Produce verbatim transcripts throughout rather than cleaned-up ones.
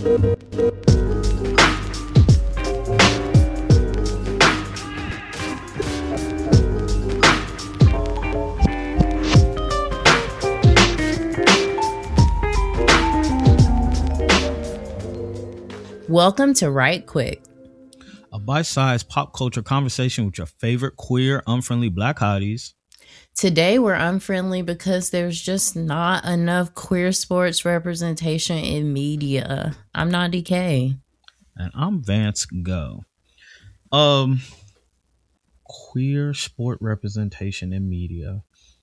Welcome to Right Quick, a bite-sized pop culture conversation with your favorite queer, unfriendly black hotties. Today we're unfriendly because there's just not enough queer sports representation in media. I'm not D K. And I'm Vance Go. Um, queer sport representation in media.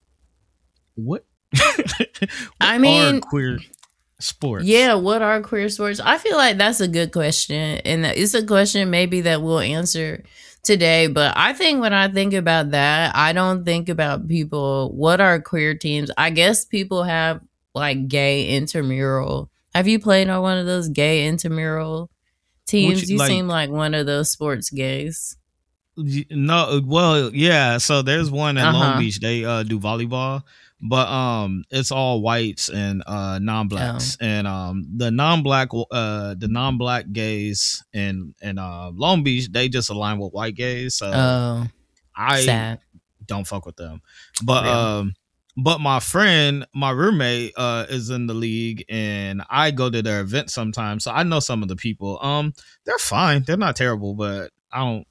What? what I mean, are queer sports? Yeah, what are queer sports? I feel like that's a good question, and it's a question maybe that we'll answer today. But I think when I think about that, I don't think about people. What are queer teams? I guess people have like gay intramural. Have you played on one of those gay intramural teams? Which, you like, seem like one of those sports gays. No, well, yeah. So there's one in Uh-huh. Long Beach. They uh, do volleyball. But um, it's all whites and uh, non-blacks, Oh. and um, the non-black, uh, the non-black gays in in uh, Long Beach, they just align with white gays. So Oh, I sad. don't fuck with them. But Real. um, but my friend, my roommate, uh, is in the league, and I go to their events sometimes, so I know some of the people. Um, they're fine. They're not terrible, but I don't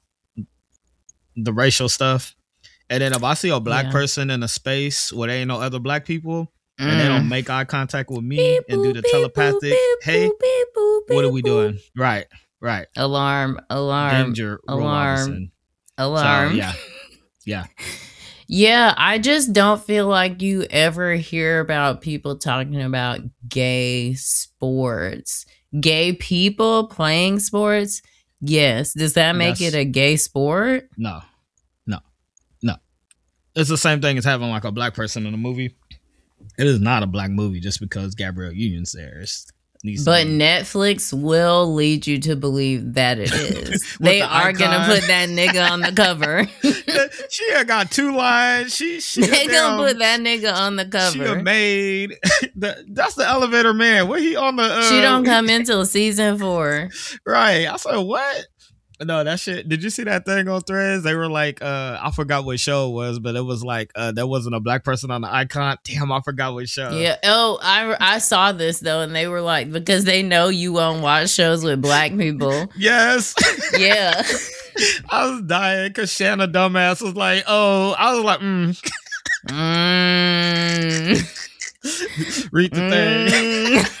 the racial stuff. And then if I see a black Yeah. person in a space where there ain't no other black people, Mm. and they don't make eye contact with me Beep, and do the boop, beep, telepathic, boop, hey, boop, beep, boop, what are beep, we boop. doing? Right, right. Alarm, alarm, Danger, Will alarm, Robinson. alarm. So, yeah, yeah. Yeah, I just don't feel like you ever hear about people talking about gay sports. Gay people playing sports? Yes. Does that make That's- it a gay sport? No, no, no. It's the same thing as having like a black person in a movie. It is not a black movie just because Gabrielle Union's there. It's, needs to But be- Netflix will lead you to believe that it is. With They the are going to icon. put that nigga on the cover. she had got two lines. She she they a going damn- to put that nigga on the She a cover. maid. The- that's the elevator man. What he on the? Uh, She don't come until season four. Right. I said, what? No, that shit. Did you see that thing on Threads? They were like, uh, I forgot what show it was, but it was like, uh, there wasn't a black person on the icon. Damn, I forgot what show. Yeah. Oh, I I saw this though, and they were like, because they know you won't watch shows with black people. Yes. Yeah. I was dying because Shanna dumbass was like, oh, I was like, mm, Mm. read the thing. Mm.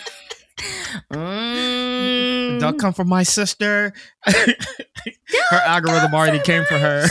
Mm. Don't come for my sister. Her algorithm already came for her.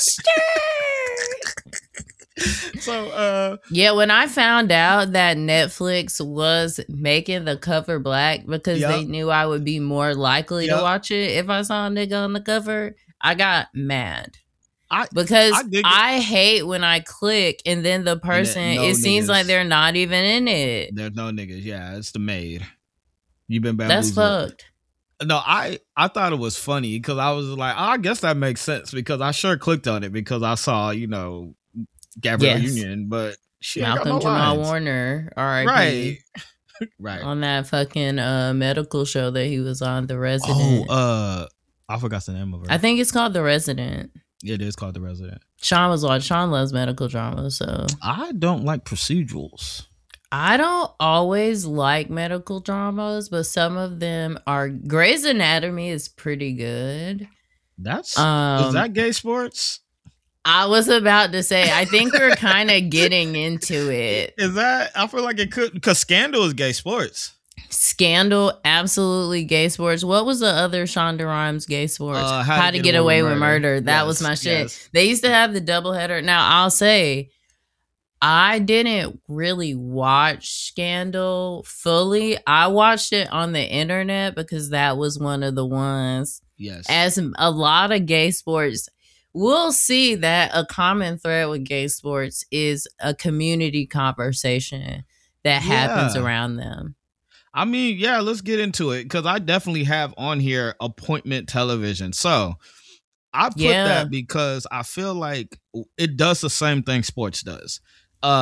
So, uh, Yeah, when I found out that Netflix was making the cover black because Yup. they knew I would be more likely to Yup. watch it if I saw a nigga on the cover, I got mad. I Because I I, dig it. hate when I click and then the person, no it seems niggas. like they're not even in it. there's no niggas. Yeah, it's the maid. You've been That's bamboozled. fucked. No, I I thought it was funny because I was like, oh, I guess that makes sense because I sure clicked on it because I saw, you know, Gabrielle Yes. Union, but she ain't Malcolm got no Jamal lines. Warner, all right, Right, right. on that fucking uh, medical show that he was on, The Oh, Resident. uh, I forgot the name of her. I think it's called The Resident. It is called The Resident. Sean was watching. Sean loves medical drama, so I don't like procedurals. I don't always like medical dramas, but some of them are. Grey's Anatomy is pretty good. That's Um, is that gay sports? I was about to say, I think we're kind of getting into it. Is that? I feel like it could because Scandal is gay sports. Scandal, absolutely gay sports. What was the other Shonda Rhimes gay sports? Uh, How, to Get, Away with Murder. That Yes, was my shit. yes. They used to have the doubleheader. Now, I'll say, I didn't really watch Scandal fully. I watched it on the internet because that was one of the ones. Yes. As a lot of gay sports, we'll see that a common thread with gay sports is a community conversation that happens Yeah. around them. I mean, yeah, let's get into it because I definitely have on here appointment television. So I put Yeah. that because I feel like it does the same thing sports does. Uh,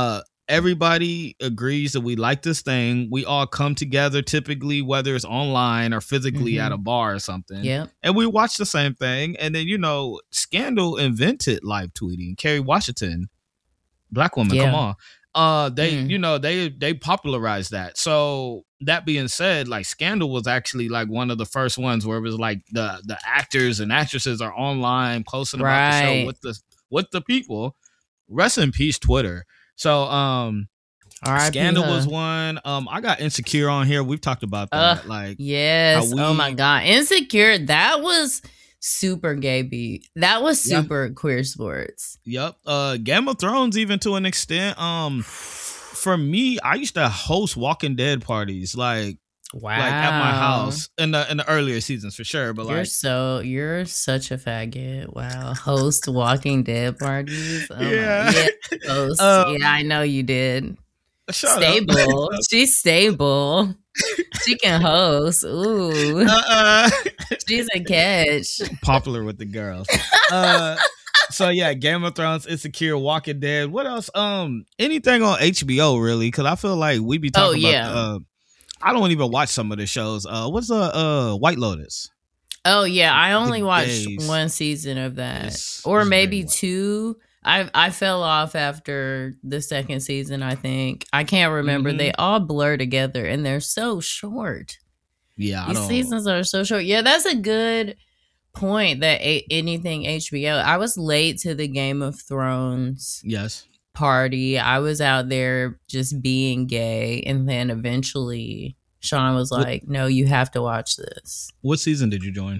everybody agrees that we like this thing. We all come together, typically, whether it's online or physically Mhm. at a bar or something. Yep. And we watch the same thing. And then, you know, Scandal invented live tweeting. Kerry Washington, black woman, Yeah. come on. Uh, they, Mm. you know, they they popularized that. So that being said, like Scandal was actually like one of the first ones where it was like the the actors and actresses are online posting about the show Right. with the with the people. Rest in peace, Twitter. So um R I P Scandal her. was one. Um I got Insecure on here. We've talked about that. Ugh, like yes. how Oh my we- god. Insecure. That was super gay beat. That was Yeah. super queer sports. Yep. Uh Game of Thrones, even to an extent. Um for me, I used to host Walking Dead parties, like Wow. like at my house in the in the earlier seasons for sure. But You're like so you're such a faggot. Wow. Host Walking Dead parties. Oh Yeah. My, yeah. Host. Um, yeah, I know you did. shut Stable. up. She's stable. She can host. Ooh. uh-uh. She's a catch. Popular with the girls. Uh so yeah, Game of Thrones, Insecure, Walking Dead. What else? Um, anything on H B O really? Because I feel like we be Oh, talking yeah. about. Uh, I don't even watch some of the shows. Uh, what's the uh White Lotus? Oh yeah, I only The watched gays. one season of that, It's- or it's maybe very well. two. I I fell off after the second season. I think I can't remember. Mhm. They all blur together, and they're so short. Yeah, I These don't. seasons are so short. Yeah, that's a good point. That a- anything H B O. I was late to the Game of Thrones Yes. party. I was out there just being gay, and then eventually Sean was What- like, "No, you have to watch this." What season did you join?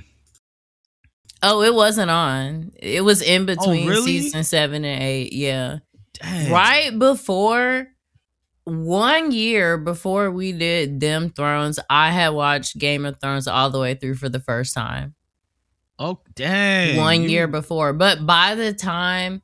Oh, it wasn't on. It was in between really? season seven and eight. Yeah. Dang. Right before, one year before we did Them Thrones, I had watched Game of Thrones all the way through for the first time. Oh, dang. one You- year before. But by the time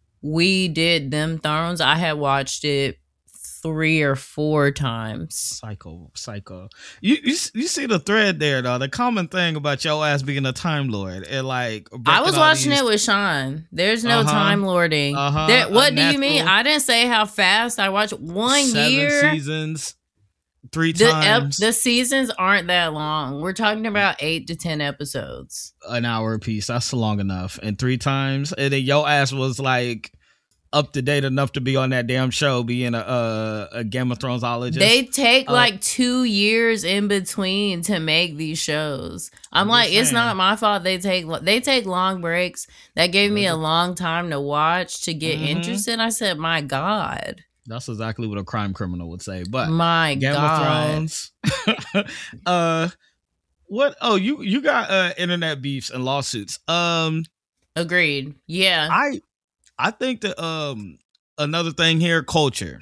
we did Them Thrones, I had watched it three or four times. Psycho, psycho. You, you you see the thread there though. The common thing about your ass being a time lord and like I was watching it with Sean. There's no Uh-huh. time lording. Uh-huh. There, what do you mean? Unnatural. I didn't say how fast I watched. One seven year. seasons, three The, ep- times, the seasons aren't that long. We're talking about eight to ten episodes. an hour a piece. That's long enough. And three times, and then your ass was like up to date enough to be on that damn show, being a a, a Game of Thronesologist. They take Uh, like two years in between to make these shows. I'm, I'm like, just it's saying. not my fault. They take they take long breaks. That gave me a long time to watch to get Mhm. interested. I said, my God, That's exactly what a crime criminal would say. But my Game God. of Thrones. uh, what? Oh, you you got uh internet beefs and lawsuits. Um, Agreed. Yeah, I I think that um another thing here, culture.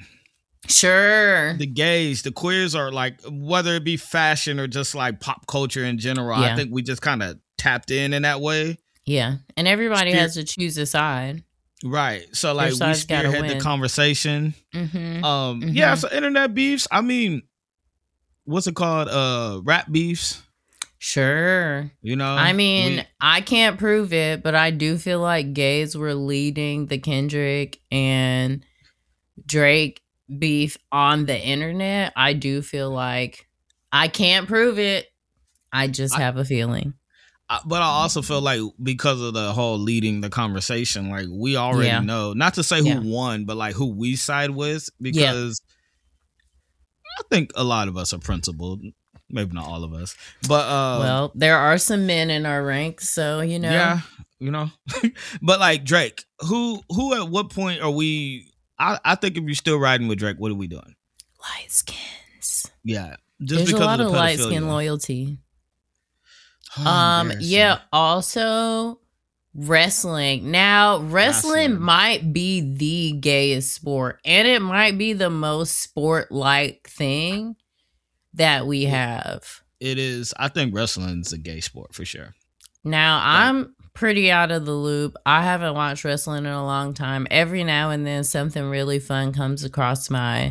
sure. The gays, the queers are like, whether it be fashion or just like pop culture in general. Yeah. I think we just kind of tapped in in that way. Yeah, and everybody Spirit- has to choose a side. Right. So like we side's gotta spearhead the win. conversation. Mm-hmm. Um Mhm. yeah, so internet beefs. I mean, what's it called? Uh rap beefs. Sure. You know? I mean, We- I can't prove it, but I do feel like gays were leading the Kendrick and Drake beef on the internet. I do feel like I can't prove it. I just I- have a feeling. I- but I also feel like because of the whole leading the conversation, like we already Yeah. know, not to say who Yeah. won, but like who we side with, because I think a lot of us are principled. Maybe not all of us, but uh, Well, there are some men in our ranks, so you know. yeah, you know. But like Drake, who who at what point are we? I, I think if you're still riding with Drake, what are we doing? Light skins. Yeah, just There's a because lot of of the light skin pedophilia. loyalty. Oh, Um, embarrassing. yeah, also wrestling. Now, wrestling, Wrestling. might be the gayest sport, and it might be the most sport like thing that we have. It is. I think wrestling's a gay sport for sure. Now, I'm pretty out of the loop. I haven't watched wrestling in a long time. Every now and then something really fun comes across my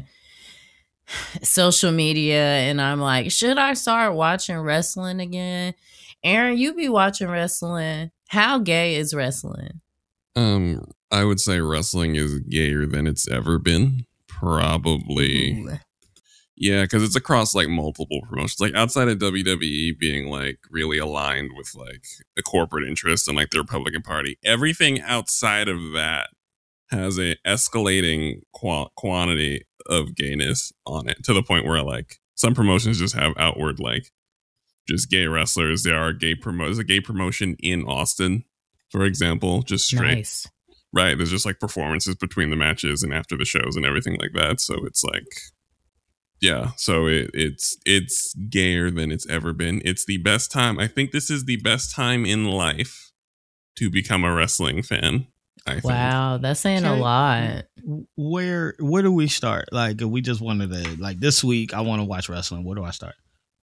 social media and I'm like, should I start watching wrestling again? Aaron, you be watching wrestling. How gay is wrestling? Um, I would say wrestling is gayer than it's ever been, Probably. Ooh. Yeah, because it's across like multiple promotions. Like outside of W W E being like really aligned with like the corporate interest and like the Republican Party, everything outside of that has a escalating qu- quantity of gayness on it to the point where like some promotions just have outward like just gay wrestlers. There are gay promo. There's a gay promotion in Austin, for example, just straight. Nice. Right. There's just like performances between the matches and after the shows and everything like that. So it's like. Yeah, so it, it's it's gayer than it's ever been. It's the best time. I think this is the best time in life to become a wrestling fan. I think. Wow, that's saying okay. a lot. Where where do we start? Like, if we just wanted to, like this week, I want to watch wrestling. Where do I start?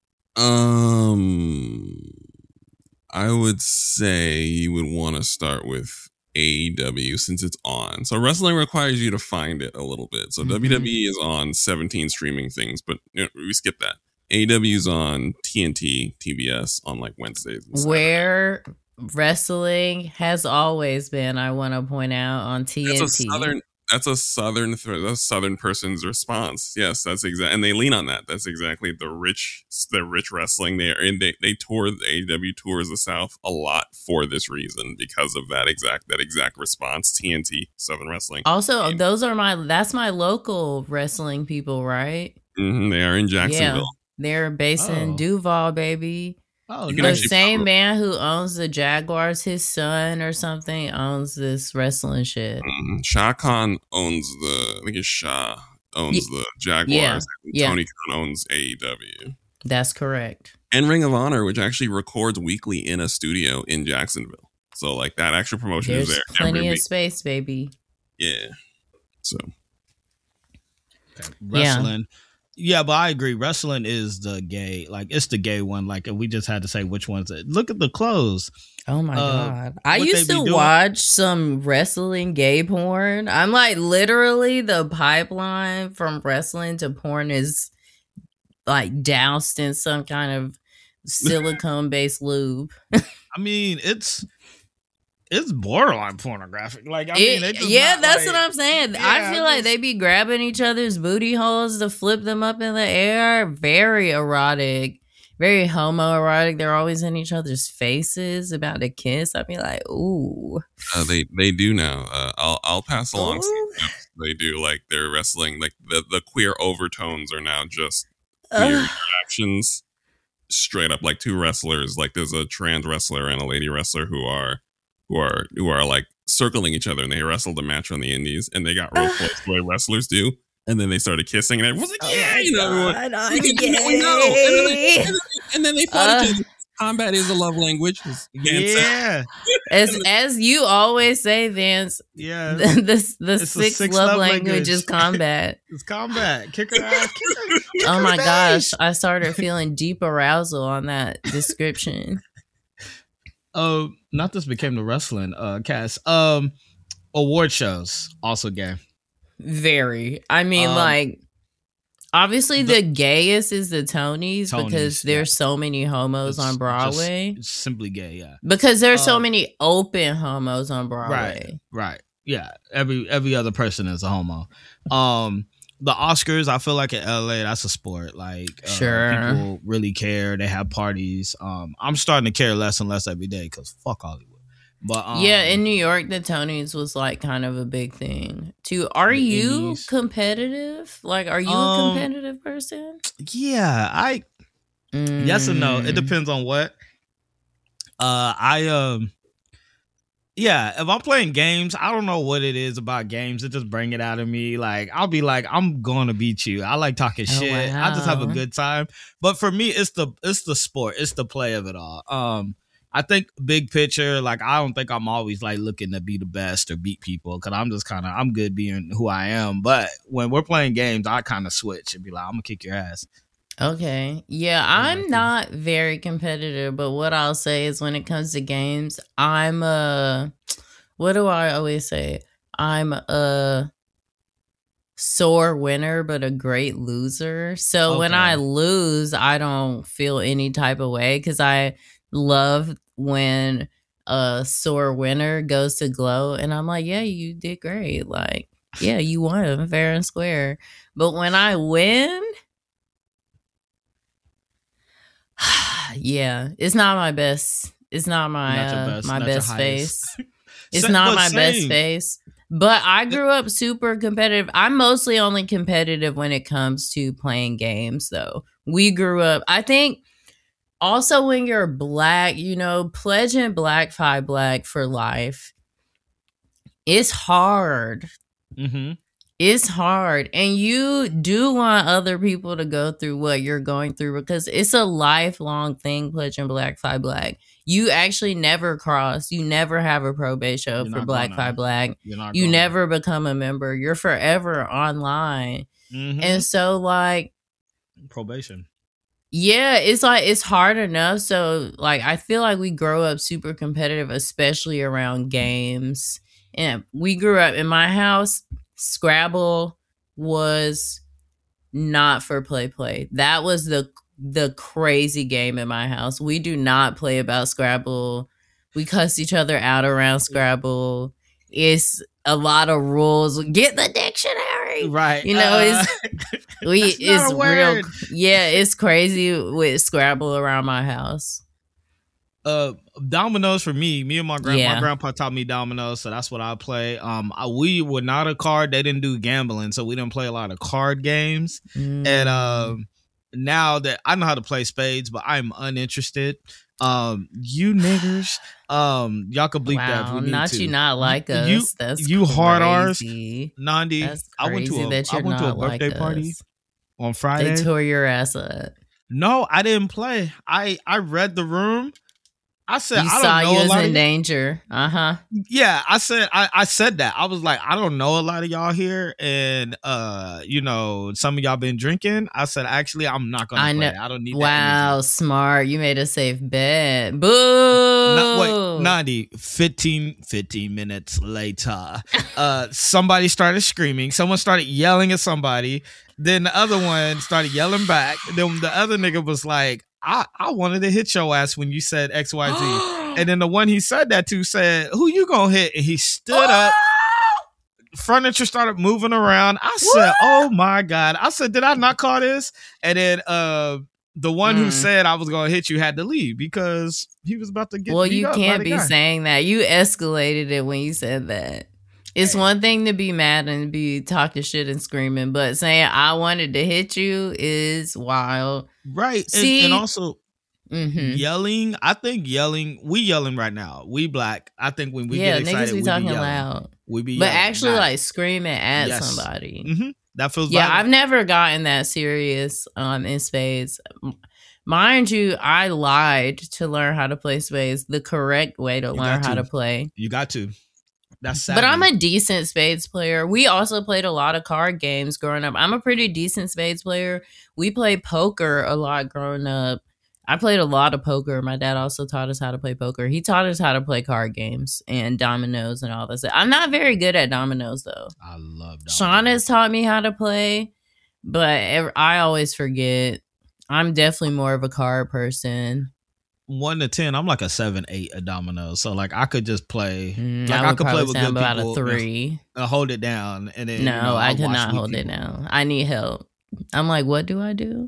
Um, I would say you would want to start with A E W since it's on. So wrestling requires you to find it a little bit. So mm-hmm. W W E is on seventeen streaming things, but you know, we skip that. A E W is on T N T, T B S on like Wednesdays. And Where wrestling has always been, I want to point out, on T N T. That's a southern, that's a southern, that's a southern person's response. Yes, that's exactly, and they lean on that. That's exactly the rich, the rich wrestling. They are, and they they tour the A E W tours the South a lot for this reason because of that exact that exact response. T N T, Southern Wrestling. Also, and, those are my that's my local wrestling people, right? Mm-hmm, they are in Jacksonville. Yeah, they're based oh. in Duval, baby. Oh, the same man who owns the Jaguars, his son or something, owns this wrestling shit. Mm-hmm. Shah Khan owns the, I think it's Shah owns yeah. the Jaguars. Yeah. And yeah. Tony Khan owns A E W. That's correct. And Ring of Honor, which actually records weekly in a studio in Jacksonville. So, like, that actual promotion There's is there. Plenty every of week. space, baby. Yeah. So. Okay. Wrestling. Yeah. Yeah, but I agree. Wrestling is the gay, like it's the gay one. Like if we just had to say which ones. Look at the clothes. Oh my uh, god! I used to watch some wrestling gay porn. I'm like literally the pipeline from wrestling to porn is like doused in some kind of silicone based lube. I mean, it's. It's borderline pornographic. Like, I mean, it, yeah, that's like, what I'm saying. Yeah, I feel just, like they be grabbing each other's booty holes to flip them up in the air. Very erotic, very homoerotic. They're always in each other's faces about to kiss. I'd be like, ooh. Uh, they they do now. Uh, I'll I'll pass along. Some tips. They do like they're wrestling. Like the the queer overtones are now just queer uh, interactions. Straight up, like two wrestlers. Like there's a trans wrestler and a lady wrestler who are. Who are who are like circling each other, and they wrestled a match on the Indies, and they got real close the way wrestlers do, and then they started kissing, and everyone was like, "Yeah, oh you know, God, we, we, can, we know." And then they, and then, and then they fought uh, each other. Combat is a love language. Yeah, as as you always say, Vince. Yeah, the the, the sixth, sixth love, love language, language is combat. It's combat. Kick her ass. Kick her, kick oh her my face. gosh, I started feeling deep arousal on that description. Oh, uh, not this became the wrestling uh cast. Um, award shows also gay. Very. I mean, um, like, obviously the, the gayest is the Tonys, Tonys because there's yeah. so many homos it's on Broadway. Just simply gay, yeah. Because there's um, so many open homos on Broadway. Right. Right. Yeah. Every every other person is a homo. Um. The Oscars, I feel like in L A, that's a sport. Like, uh, sure. people really care. They have parties. Um, I'm starting to care less and less every day because fuck Hollywood. But um, yeah, in New York, the Tonys was like kind of a big thing too. Are you Indies. competitive? Like, are you um, a competitive person? Yeah, I. Mm. Yes and no. It depends on what. Uh, I um. Yeah, if I'm playing games, I don't know what it is about games. It just bring it out of me. Like, I'll be like, I'm going to beat you. I like talking oh, shit. Wow. I just have a good time. But for me, it's the it's the sport. It's the play of it all. Um, I think big picture, like, I don't think I'm always, like, looking to be the best or beat people because I'm just kind of, I'm good being who I am. But when we're playing games, I kind of switch and be like, I'm going to kick your ass. Okay. Yeah, I'm not very competitive, but what I'll say is when it comes to games, I'm a, what do I always say? I'm a sore winner, but a great loser. So okay. when I lose, I don't feel any type of way because I love when a sore winner goes to glow and I'm like, yeah, you did great. Like, Yeah, you won fair and square. But when I win, yeah, it's not my best. It's not my Not your uh, best, my not your best highest. face. It's Sa- not but my best same. face. But I grew up super competitive. I'm mostly only competitive when it comes to playing games, though. We grew up, I think, also when you're black, you know, pledging Black Five Black for life. It's hard. Mm-hmm. It's hard. And you do want other people to go through what you're going through because it's a lifelong thing, pledging Black Five Black. You actually never cross. You never have a probate show You're for not Black gonna. Five Black. You're not You gonna. never become a member. You're forever online. Mhm. And so, like, Probation. yeah, it's like it's hard enough. So, like, I feel like we grow up super competitive, especially around games. And we grew up in my house, Scrabble was not for play play. That was the the crazy game in my house. We do not play about Scrabble. We cuss each other out around Scrabble. It's a lot of rules. Get the dictionary. Right. You know, uh, it's we that's not it's a real word. yeah, it's crazy with Scrabble around my house. Uh, dominoes for me. Me and my grand Yeah. my grandpa taught me dominoes, so that's what I play. Um, I, we were not a card. They didn't do gambling, so we didn't play a lot of card games. Mm. And um, now that I know how to play spades, but I'm uninterested. Um, you niggers, um, y'all can bleep that if wow, we need not to. you not like us. You, That's you hard R's, crazy. Nandi. That's I went to crazy a that I you're went to a not like birthday party us. on Friday. They tore your ass up. No, I didn't play. I I read the room. I said You I saw don't know you a was lot in of danger. Uh huh. yeah. I said I I said that. I was like I don't know a lot of y'all here, and uh, you know, some of y'all been drinking. I said actually I'm not gonna I play. know. I don't need that Wow, energy. smart. You made a safe bet. Boo. Not, wait, ninety, fifteen, fifteen minutes later, uh, somebody started screaming. Someone started yelling at somebody. Then the other one started yelling back. Then the other nigga was like, I, I wanted to hit your ass when you said X Y Z. And then the one he said that to said, who you gonna hit? And he stood up. Furniture started moving around. I said, oh my God. I said, did I not call this? And then uh, the one who Mm. said I was going to hit you had to leave because he was about to get Well, beat you up by can't the be guy. saying that. You escalated it when you said that. It's Hey. one thing to be mad and be talking shit and screaming, but saying I wanted to hit you is wild. Right. See- and, and also Mm-hmm. yelling. I think yelling, we yelling right now. We black. I think when we Yeah, get excited, niggas be we talking be yelling. loud. We be But yelling. actually, Nah. like screaming at Yes. somebody. Mhm. That feels Yeah, I've violent. never gotten that serious um, in spades. M- Mind you, I lied to learn how to play spades the correct way to You learn got how to. to play. You got to. That's sad. But I'm a decent spades player. We also played a lot of card games growing up. I'm a pretty decent spades player. We played poker a lot growing up. I played a lot of poker. My dad also taught us how to play poker. He taught us how to play card games and dominoes and all that stuff. I'm not very good at dominoes though. I love that. Sean has taught me how to play, but ev- I always forget. I'm definitely more of a card person. One to ten, I'm like a seven, eight a domino. So like I could just play. Mm, like I I, would could play probably with say I'm good about people. a three. And hold it down, and then No, you know, I I'll could watch not weak hold it people. down. I need help. I'm like, what do I do?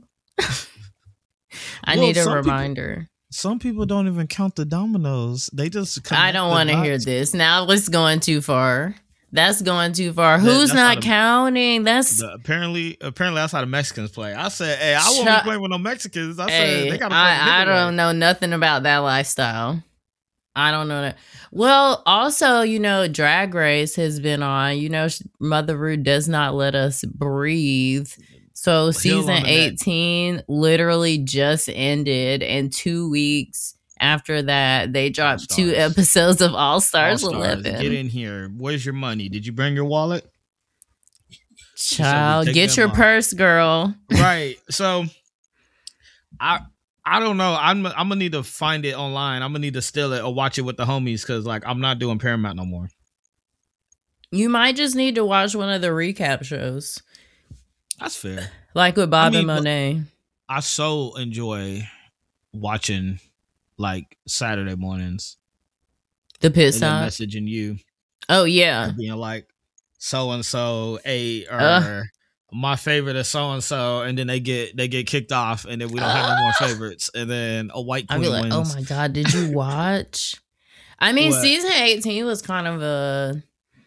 I Well, need a some people- reminder. Some people don't even count the dominoes. They just. I don't want to hear this. this. Now it's going too far. That's going too far. That- Who's that's not how the- counting? That's The, apparently, apparently that's how the Mexicans play. I said, "Hey, I won't Shut- be playing with no Mexicans." I hey, said, "They gotta play I, I the nigga don't know nothing about that lifestyle. I don't know that. Well, also, you know, Drag Race has been on. You know, Mother Rude does not let us breathe. So Heel on season the neck. eighteen literally just ended, and two weeks after that, they dropped two All-Stars. episodes of All All Stars Stars, eleven. get in here. Where's your money? Did you bring your wallet? Child, take get them your off. purse, girl. Right. So, I I don't know. I'm I'm gonna need to find it online. I'm gonna need to steal it or watch it with the homies because like I'm not doing Paramount no more. You might just need to watch one of the recap shows, That's fair. like with Bob I mean, and but- Monet. I so enjoy watching like Saturday mornings The pit and then stop. messaging you Oh yeah, and being like, so and so a or Uh. my favorite is so and so, and then they get they get kicked off, and then we don't have no more favorites, and then a white I'd queen be like, wins. oh my god, did you watch? I mean, What? season eighteen was kind of a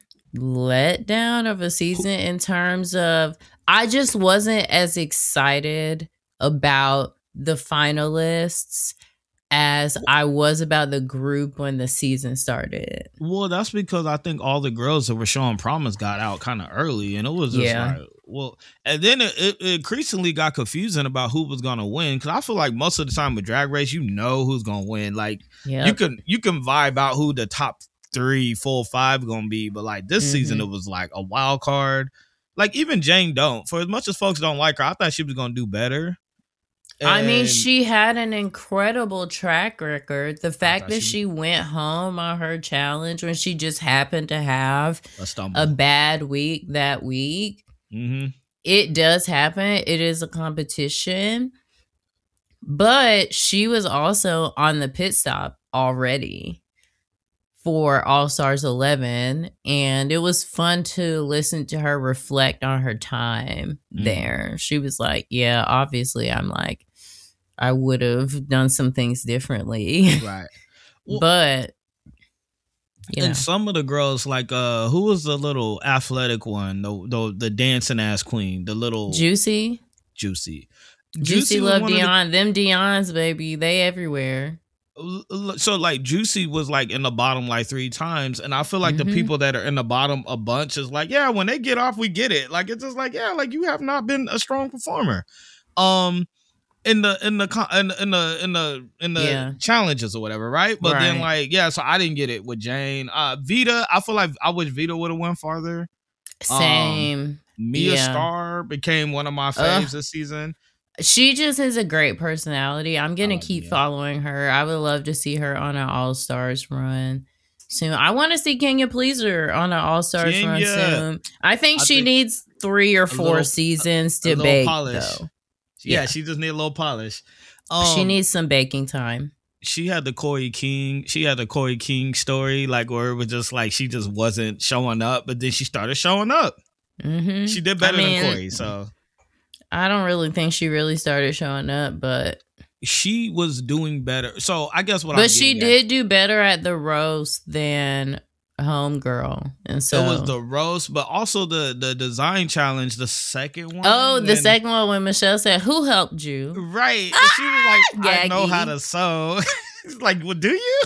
letdown of a season in terms of I just wasn't as excited about the finalists as I was about the group when the season started. Well, that's because I think all the girls that were showing promise got out kind of early, and it was just Yeah. like, well, and then it, it increasingly got confusing about who was gonna win, because I feel like most of the time with Drag Race, you know who's gonna win. Like Yeah, you can you can vibe out who the top three, four, five gonna be, but like this Mhm. season, it was like a wild card. Like even Jane don't. For as much as folks don't like her, I thought she was gonna do better. I mean, And she had an incredible track record. The fact thought that she- she went home on her challenge when she just happened to have a stumble. a bad week that week, mm-hmm. it does happen. It is a competition. But she was also on the pit stop already for All Stars eleven. And it was fun to listen to her reflect on her time Mhm. there. She was like, yeah, obviously, I'm like, I would have done some things differently. Right. Well, but, you know, and some of the girls, like uh, who was the little athletic one, the the, the dancing ass queen, the little Juicy. Juicy, Juicy was love one of the- Dion. Them Dion's, baby. They everywhere. So like Juicy was like in the bottom like three times, and I feel like Mhm. the people that are in the bottom a bunch is like, yeah, when they get off, we get it. Like it's just like, yeah, like you have not been a strong performer, um, in the in the co- in, in the in the in the Yeah. challenges or whatever, right? But then Right. like, yeah, so I didn't get it with Jane, uh, Vita. I feel like I wish Vita would have went farther. Same. Mia Yeah. Starr became one of my faves Ugh. this season. She just has a great personality. I'm gonna Oh, keep yeah. following her. I would love to see her on an All Stars run soon. I want to see Kenya Pleaser on an All Stars run Kenya. soon. I think I she think needs three or four little- seasons a to little bake, polish. though. Yeah, Yeah. she just need a little polish. Um, she needs some baking time. She had the Corey King. She had the Corey King story, like where it was just like she just wasn't showing up, but then she started showing up. hmm She did better I mean, than Corey, so I don't really think she really started showing up, but she was doing better. So I guess what, I'm but she getting at- did do better at the roast than Homegirl, and so It was the roast, but also the the design challenge, the second one. oh, the when- second one when Michelle said, "Who helped you?" right. And she was like, I know Gaggy. how to sew. It's like, well, do you?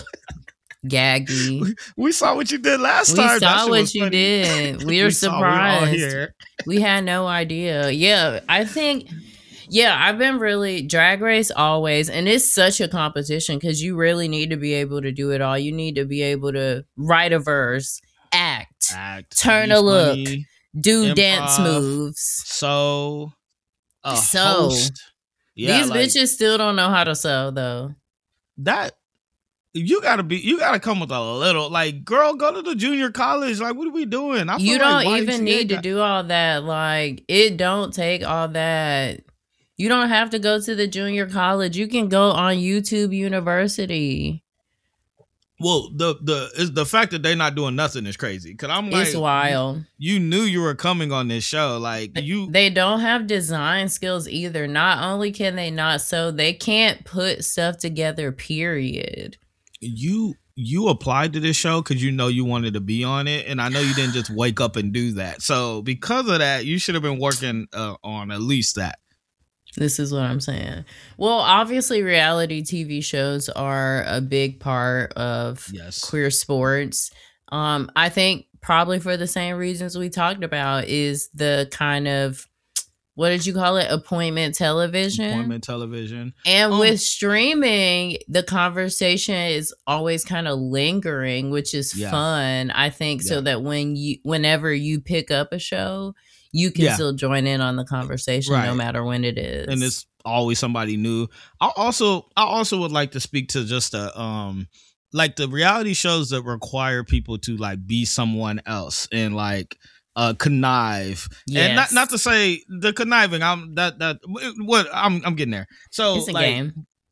Gaggy. We saw what you did last We time. That saw shit what was you funny. did. We were saw- we all surprised. here. We had no idea. Yeah, I think. Yeah, I've been really Drag Race always, and it's such a competition because you really need to be able to do it all. You need to be able to write a verse, act, Act, turn be a look, funny, do improv, dance moves. sew, a Sew. host. Yeah, These like, bitches still don't know how to sew though. that you gotta be you gotta come with a little like, girl, go to the junior college. Like, what are we doing? I You feel like don't even Y M C A need to got- do all that. Like, it don't take all that. You don't have to go to the junior college. You can go on YouTube University. Well, the the is the fact that they're not doing nothing is crazy. Cause I'm like, It's wild. You knew you were coming on this show. Like you, They don't have design skills either. Not only can they not sew, they can't put stuff together, period. you you applied to this show because you know you wanted to be on it, and I know you didn't just wake up and do that. So because of that, you should have been working uh, on at least that. This is what I'm saying. Well, obviously, reality T V shows are a big part of Yes. queer sports. Um, I think probably for the same reasons we talked about is the kind of, what did you call it? Appointment television. Appointment television. And Um, with streaming, the conversation is always kind of lingering, which is Yeah. fun. I think so Yeah. that when you, whenever you pick up a show, you can Yeah. still join in on the conversation Right. no matter when it is. And it's always somebody new. I also I also would like to speak to just a um like the reality shows that require people to like be someone else and like uh connive. And not Yes. not to say the conniving, I'm that that what I'm I'm getting there. So It's a like, game.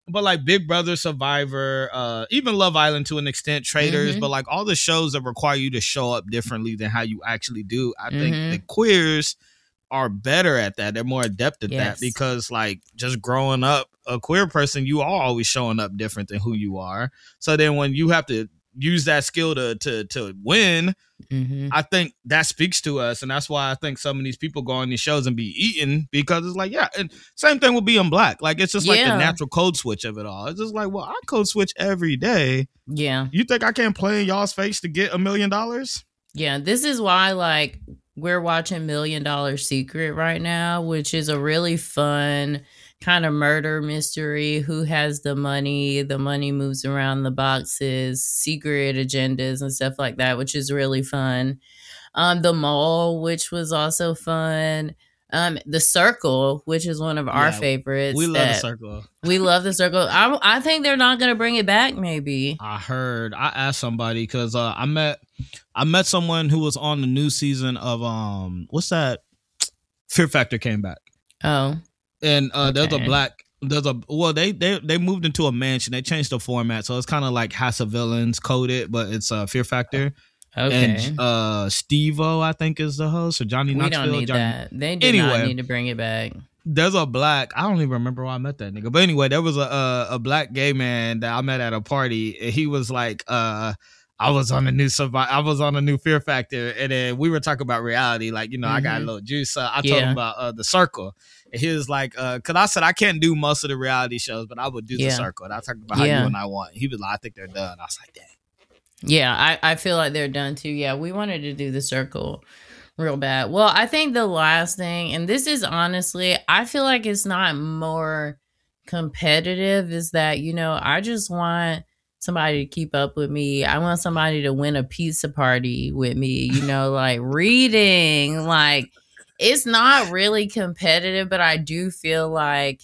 but like Big Brother, Survivor, uh, even Love Island to an extent, Traitors, Mhm. but like all the shows that require you to show up differently than how you actually do. I think Mhm. the queers are better at that. They're more adept at Yes. that because like just growing up a queer person, you are always showing up different than who you are. So then when you have to use that skill to to to win, Mhm. I think that speaks to us. And that's why I think some of these people go on these shows and be eaten, because it's like, yeah, and same thing with being black. Like it's just like Yeah. the natural code switch of it all. It's just like, well, I code switch every day. Yeah. You think I can't play in y'all's face to get a million dollars? Yeah, this is why like we're watching Million Dollar Secret right now, which is a really fun kind of murder mystery. Who has the money? The money moves around the boxes, secret agendas and stuff like that, which is really fun. Um, The Mole, which was also fun. Um, The Circle, which is one of our Yeah, favorites. We love the that- circle. We love The Circle. I, I think they're not going to bring it back, maybe. I heard. I asked somebody because uh, I met I met someone who was on the new season of um what's that? Fear Factor came back, Oh, and uh, there's a Okay. black. There's a well, they they they moved into a mansion. They changed the format, so it's kind of like House of Villains coded, but it's uh, Fear Factor. okay. And uh, Steve-O, I think, is the host, or Johnny we Knoxville. don't need Johnny, that. They do not Anyway. need to bring it back. There's a black. I don't even remember where I met that nigga. But anyway, there was a a, a black gay man that I met at a party. And he was like, uh, I was on the new survive. I was on the new Fear Factor, and then we were talking about reality. Like, you know, I got a Mhm. little juice. So I told Yeah. him about uh, The Circle. And he was like, uh, because I said I can't do most of the reality shows, but I would do Yeah. The Circle. And I talked about how Yeah. you and I want. He was like, I think they're done. I was like, dang. Yeah, I, I feel like they're done too. Yeah, we wanted to do The Circle real bad. Well, I think the last thing, and this is honestly, I feel like it's not more competitive, is that, you know, I just want somebody to keep up with me. I want somebody to win a pizza party with me, you know, like reading. Like, it's not really competitive, but I do feel like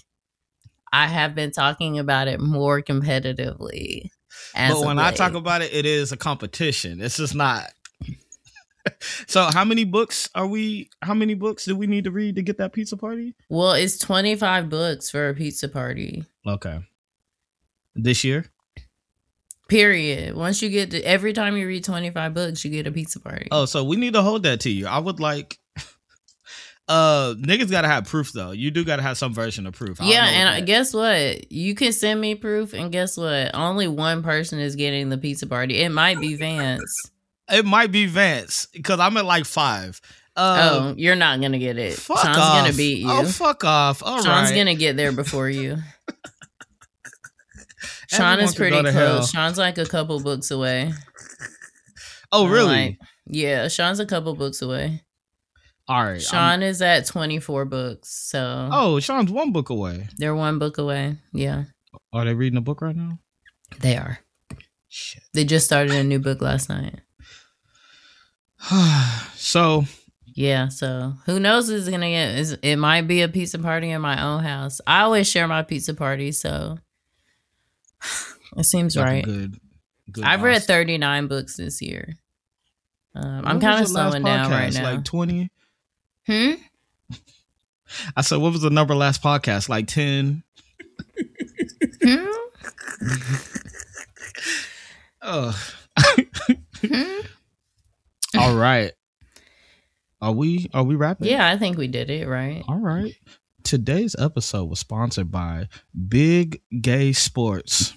I have been talking about it more competitively. As But of when I late. talk about it, it is a competition. It's just not. So how many books are we? How many books do we need to read to get that pizza party? Well, it's twenty-five books for a pizza party. Okay. This year? Period. Once you get to, every time you read twenty-five books, you get a pizza party. Oh, so we need to hold that to you. I would like. Uh, niggas gotta have proof though. You do gotta have some version of proof. I don't yeah, know and what I that- guess what? You can send me proof, and guess what? Only one person is getting the pizza party. It might be Vance. it might be Vance because I'm at like five. Uh, oh, you're not gonna get it. fuck Sean's off. gonna beat you. Oh, fuck off. All Sean's right. gonna get there before you. Sean Everyone is can pretty go to hell. close. Sean's like a couple books away. Oh, really? Like, yeah, Sean's a couple books away. All right. I'm- Sean is at twenty-four books, so Oh, Sean's one book away. they're one book away. Yeah, Are they reading a book right now? they are. Shit. They just started a new book last night. So Yeah, so who knows who's gonna get? Is it might be a pizza party in my own house. I always share my pizza party, so it seems like a right. good, good I've read boss. thirty-nine books this year. Um, I'm What kind of was your last slowing down right podcast? now. Like twenty. hmm? I said, what was the number last podcast? Like ten. Hmm? Oh. Hmm? All right. Are we are we wrapping? Yeah, I think we did it right. All right. Today's episode was sponsored by Big Gay Sports.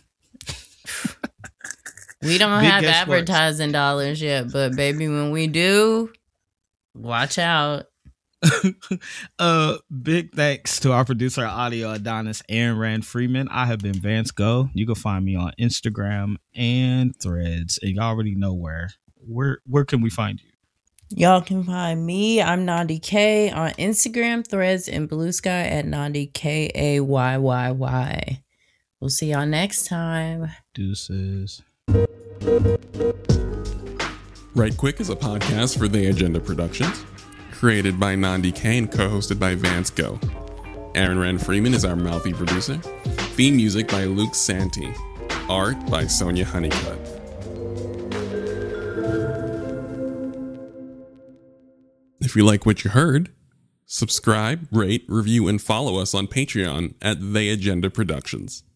We don't Big have Gay Sports. advertising dollars yet, but baby, when we do, watch out. uh big thanks to our producer audio Adonis Aaron Rand Freeman. I have been Vance Go. You can find me on Instagram and Threads, and you already know where. Where where can we find you? Y'all can find me. I'm Nandi K on Instagram, Threads, and Blue Sky at Nandi K A Y Y Y. We'll see y'all next time. Deuces. Right Quick is a podcast for The Agenda Productions, created by Nandi K and co-hosted by Vance Go. Aaron Rand Freeman is our mouthy producer. Theme music by Luke Santee. Art by Sonia Honeycutt. If you like what you heard, subscribe, rate, review, and follow us on Patreon at The Agenda Productions.